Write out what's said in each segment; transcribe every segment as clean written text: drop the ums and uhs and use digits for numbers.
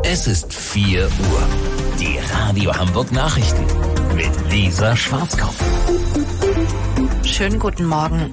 Es ist 4 Uhr. Die Radio Hamburg Nachrichten mit Lisa Schwarzkopf. Schönen guten Morgen.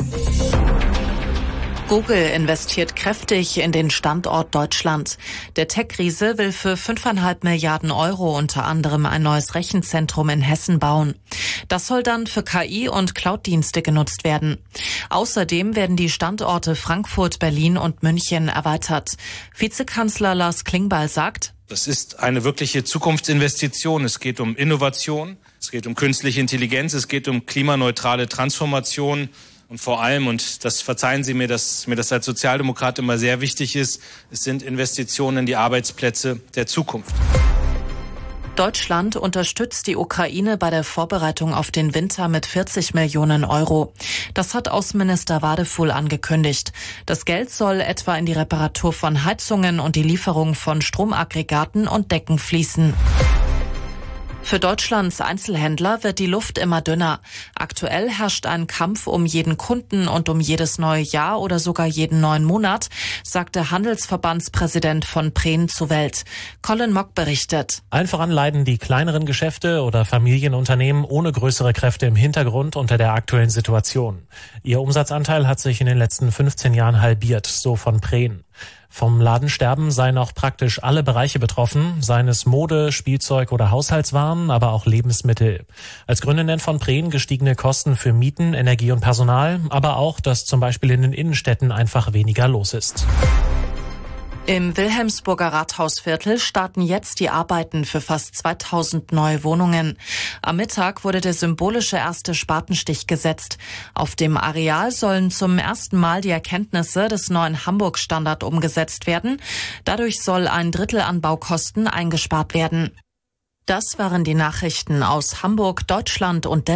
Google investiert kräftig in den Standort Deutschland. Der Tech-Riese will für 5,5 Milliarden Euro unter anderem ein neues Rechenzentrum in Hessen bauen. Das soll dann für KI- und Cloud-Dienste genutzt werden. Außerdem werden die Standorte Frankfurt, Berlin und München erweitert. Vizekanzler Lars Klingbeil sagt: Das ist eine wirkliche Zukunftsinvestition. Es geht um Innovation, es geht um künstliche Intelligenz, es geht um klimaneutrale Transformation. Und vor allem, und das verzeihen Sie mir, dass mir das als Sozialdemokrat immer sehr wichtig ist, es sind Investitionen in die Arbeitsplätze der Zukunft. Deutschland unterstützt die Ukraine bei der Vorbereitung auf den Winter mit 40 Millionen Euro. Das hat Außenminister Wadefuhl angekündigt. Das Geld soll etwa in die Reparatur von Heizungen und die Lieferung von Stromaggregaten und Decken fließen. Für Deutschlands Einzelhändler wird die Luft immer dünner. Aktuell herrscht ein Kampf um jeden Kunden und um jedes neue Jahr oder sogar jeden neuen Monat, sagte Handelsverbandspräsident von Prehn zur Welt. Colin Mock berichtet. Allen voran leiden die kleineren Geschäfte oder Familienunternehmen ohne größere Kräfte im Hintergrund unter der aktuellen Situation. Ihr Umsatzanteil hat sich in den letzten 15 Jahren halbiert, so von Prehn. Vom Ladensterben seien auch praktisch alle Bereiche betroffen, seien es Mode, Spielzeug oder Haushaltswaren, aber auch Lebensmittel. Als Gründe nennt von Prehn gestiegene Kosten für Mieten, Energie und Personal, aber auch, dass zum Beispiel in den Innenstädten einfach weniger los ist. Im Wilhelmsburger Rathausviertel starten jetzt die Arbeiten für fast 2000 neue Wohnungen. Am Mittag wurde der symbolische erste Spatenstich gesetzt. Auf dem Areal sollen zum ersten Mal die Erkenntnisse des neuen Hamburg-Standard umgesetzt werden. Dadurch soll 1/3 an Baukosten eingespart werden. Das waren die Nachrichten aus Hamburg, Deutschland und der